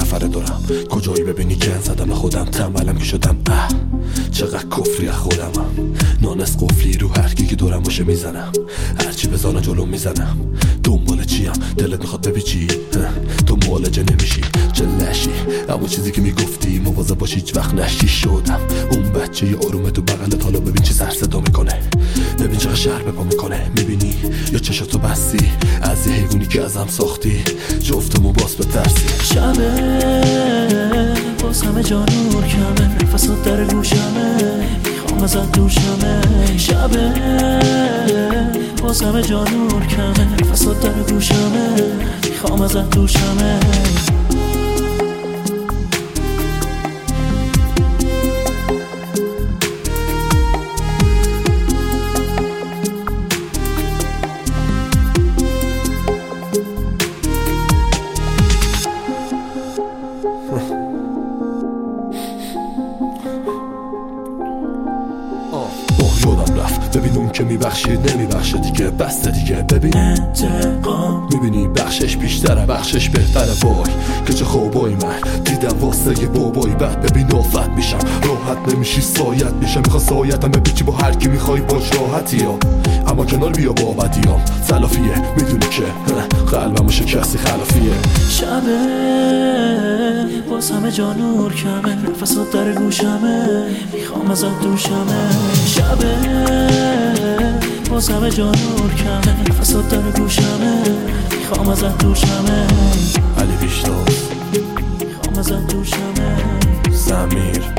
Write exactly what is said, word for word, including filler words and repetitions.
نفر دارم. کجایی ببینی گن زدم خودم، تنبلم که شدم اه چقدر کفری از خودمم. نانس قفلی رو هر کی که دورم باشه میزنم، هرچی بزانه جلو میزنم. دنبال چیم دلت میخواد بپیچی، تو معالجه نمیشی چه لشی. اما چیزی که میگفتی مواظب باشی هیچ وقت نشی. شدم اون بچه ی آرومه تو بغلت، حالا ببین چی سر صدا میکنه، ببین چقدر شهر به پا میکنه. میبینی یا چشاتو بستی از یه حیوانی که ازم ساختی، جفتمون باز به ترسی. شبه باز همه جا نور کمه، نفسات در گوشمه میخوام ازت دوشمه. شبه باز همه جا نور کمه، نفسات در گوشمه میخوام ازت دوشمه. یادم رفت ببین اون که میبخشید نمیبخشه دیگه، بسته دیگه. ببین انتقام میبینی بخشش بیشتره، بخشش بهتره. وای که چه خوبایی من دیدم واسه یه بابایی بد. ببین آفت میشم راحت نمیشی سایت میشم، میخوا سایتم بپیچی با هر کی میخوای باش راحتی ها. اما کنار بیا با بدیام تلافیه، میدونی که قلبمو شکستی خلافیه. شبه باز همه جا نور کمه، نفسات در گوشمه میخوام ازت دوشمه. شبه باز همه جا نور کمه، نفسات در گوشمه میخوام ازت دوشمه. علی بیشتاز میخوام ازت دوشمه. زمیر